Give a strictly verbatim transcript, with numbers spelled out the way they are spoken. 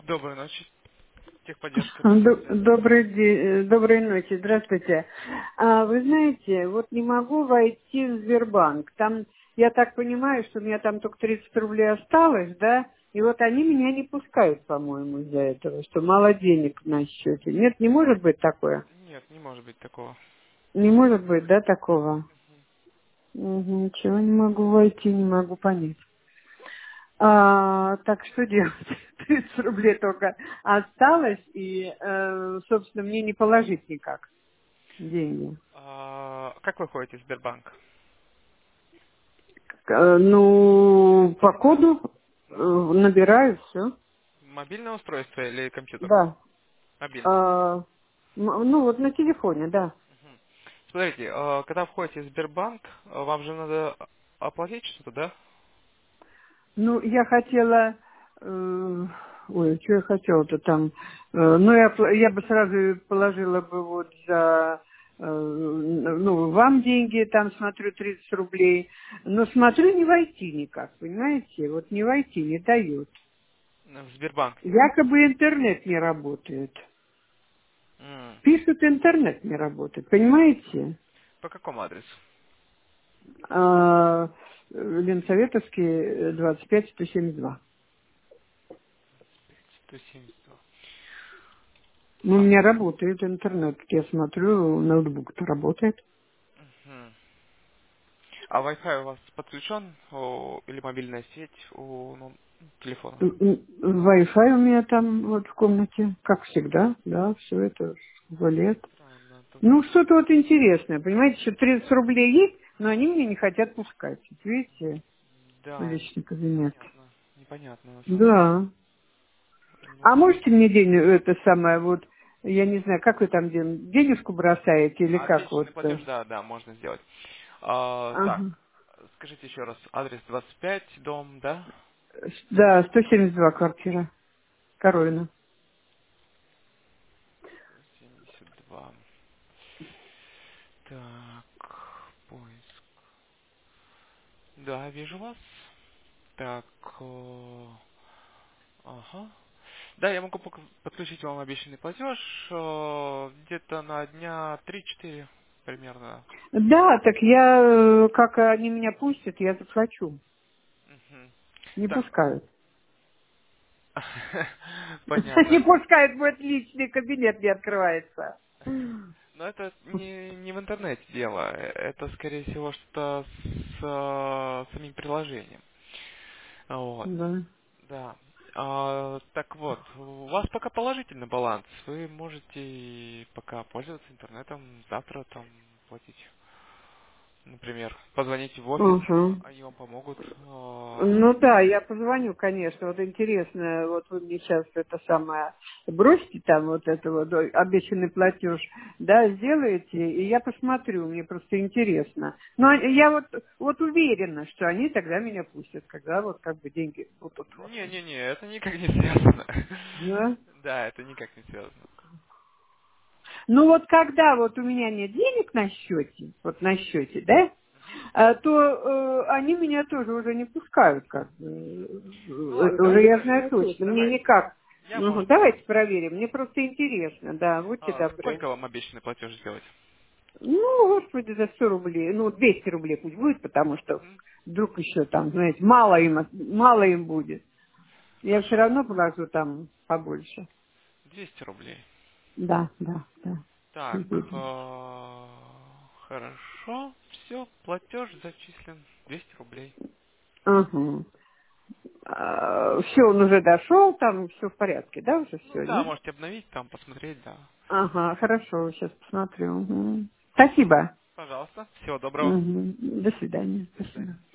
Доброй ночи. Техподдержка рабочая Д- связь. Добрый день, доброй ночи, здравствуйте. А, вы знаете, вот не могу войти в Сбербанк. Там, я так понимаю, что у меня там только тридцать рублей осталось, да? И вот они меня не пускают, по-моему, из-за этого, что мало денег на счете. Нет, не может быть такое? Нет, не может быть такого. Не может быть, да, такого? Угу, ничего не могу войти, не могу понять. А, так что делать? тридцать рублей только осталось, и, э, собственно, мне не положить никак деньги. А, как вы ходите в Сбербанк? Э, ну, по коду э, набираю все. Мобильное устройство или компьютер? Да. Мобильное. А, м- ну, вот на телефоне, да. Смотрите, а, когда входите в Сбербанк, а, вам же надо оплатить что-то, да? Ну, я хотела... э, ой, что я хотела-то там? Э, ну, я, пла- я бы сразу положила бы вот за... э, ну, вам деньги, там, смотрю, тридцать рублей. Но смотрю, не войти никак, понимаете? Вот не войти, не дают. В Сбербанк не войти. Якобы интернет не работает. М. Пишут, интернет не работает, понимаете? По какому адресу? А, Ленсоветовский, э, двадцать пять сто семьдесят два. сто семьдесят два. Ну, у А, меня работает интернет. Я смотрю, ноутбук-то работает. мгм. А Wi-Fi у вас подключен о, или мобильная сеть у ну, телефона? М, м, Wi-Fi у меня там вот в комнате, как всегда, да, все это валет. Странно. Тут... Ну, что-то вот интересное, понимаете, что тридцать рублей есть, но они меня не хотят пускать. Вот видите, в Да, личный кабинет. непонятно. Непонятно на самом деле. Да. А Ну, можете мне день, это самое, вот, я не знаю, как вы там ден- денежку бросаете или как вот? обещанный э? платеж, да, да, можно сделать. А, так, Ага. скажите еще раз, адрес двадцать пять, дом, да? Да, сто семьдесят два квартира, Коровина. семьдесят два. Так, поиск. Да, вижу вас. Так, э, ага. Да, я могу пок- подключить вам обещанный платеж э, где-то на дня три-четыре примерно. Да, так я, э, как они меня пустят, я заплачу. Мгм. Не Так, пускают. Не понятно. пускают, мой личный кабинет не открывается. Но это не, не в интернете дело, э, это, скорее всего, что с э, самим приложением. Вот, Да. да. А, так вот, у вас пока положительный баланс, вы можете пока пользоваться интернетом, завтра там платить, например, позвоните в офис, Ага. они вам помогут. А, Ну да, я позвоню, конечно. Вот интересно, вот вы мне сейчас это самое бросите там вот это вот ой, обещанный платеж, да, сделаете, и я посмотрю, мне просто интересно. Но я вот вот уверена, что они тогда меня пустят, когда вот как бы деньги будут вот. Не-не-не, это никак не связано. Да? Да, это никак не связано. Ну вот когда вот у меня нет денег на счете, вот на счете, да, а, то э, они меня тоже уже не пускают, как бы. Ну Э, ладно, Это уже давайте я знаю проверим. точно. Мне Давайте. никак. Я, Мгм. может, Давайте проверим. Мне просто интересно, да, будьте а, добры. сколько вам обещанный платеж сделать? Ну, господи, за сто рублей, ну, двести рублей пусть будет, потому что Мгм. вдруг еще там, знаете, мало им, от- мало им будет. Я все Хорошо. равно положу там побольше. двести рублей. Да, да, да. Так, Пусть будет. э, хорошо. Все, платеж зачислен. двести рублей. Ага. Все, он уже дошел, там все в порядке, да, уже Ну все, да, нет? можете обновить, там посмотреть, да. Ага, хорошо, сейчас посмотрю. Мгм. Спасибо. Пожалуйста. Всего доброго. Мгм. До свидания. До свидания. Спасибо.